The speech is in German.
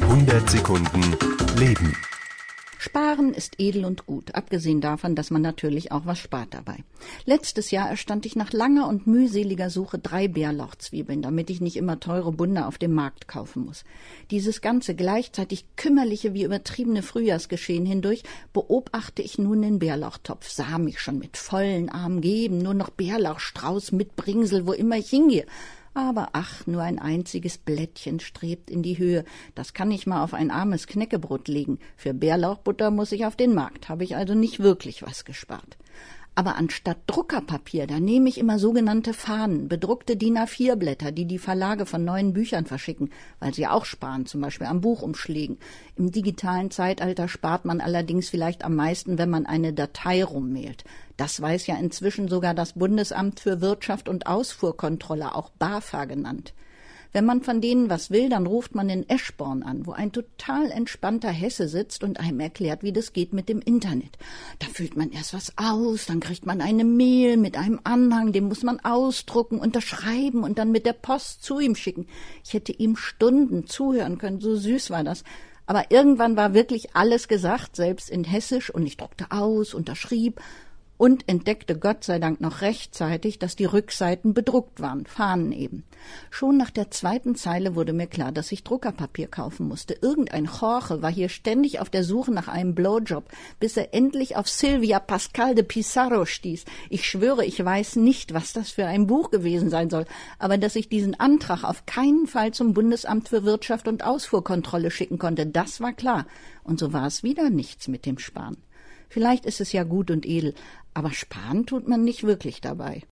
100 Sekunden Leben. Sparen ist edel und gut, abgesehen davon, dass man natürlich auch was spart dabei. Letztes Jahr erstand ich nach langer und mühseliger Suche 3 Bärlauchzwiebeln, damit ich nicht immer teure Bunde auf dem Markt kaufen muss. Dieses ganze gleichzeitig kümmerliche wie übertriebene Frühjahrsgeschehen hindurch beobachte ich nun den Bärlauchtopf, sah mich schon mit vollen Armen geben, nur noch Bärlauchstrauß mit Bringsel, wo immer ich hingehe. Aber ach, nur ein einziges Blättchen strebt in die Höhe. Das kann ich mal auf ein armes Knäckebrot legen. Für Bärlauchbutter muss ich auf den Markt, habe ich also nicht wirklich was gespart. Aber anstatt Druckerpapier, da nehme ich immer sogenannte Fahnen, bedruckte DIN A4-Blätter, die die Verlage von neuen Büchern verschicken, weil sie auch sparen, zum Beispiel am Buchumschlägen. Im digitalen Zeitalter spart man allerdings vielleicht am meisten, wenn man eine Datei rummailt. Das weiß ja inzwischen sogar das Bundesamt für Wirtschaft und Ausfuhrkontrolle, auch BAFA genannt. Wenn man von denen was will, dann ruft man in Eschborn an, wo ein total entspannter Hesse sitzt und einem erklärt, wie das geht mit dem Internet. Da füllt man erst was aus, dann kriegt man eine Mail mit einem Anhang, den muss man ausdrucken, unterschreiben und dann mit der Post zu ihm schicken. Ich hätte ihm Stunden zuhören können, so süß war das. Aber irgendwann war wirklich alles gesagt, selbst in Hessisch, und ich druckte aus, unterschrieb und entdeckte Gott sei Dank noch rechtzeitig, dass die Rückseiten bedruckt waren, Fahnen eben. Schon nach der 2. Zeile wurde mir klar, dass ich Druckerpapier kaufen musste. Irgendein Jorge war hier ständig auf der Suche nach einem Blowjob, bis er endlich auf Silvia Pascal de Pizarro stieß. Ich schwöre, ich weiß nicht, was das für ein Buch gewesen sein soll, aber dass ich diesen Antrag auf keinen Fall zum Bundesamt für Wirtschaft und Ausfuhrkontrolle schicken konnte, das war klar. Und so war es wieder nichts mit dem Sparen. Vielleicht ist es ja gut und edel, aber sparen tut man nicht wirklich dabei.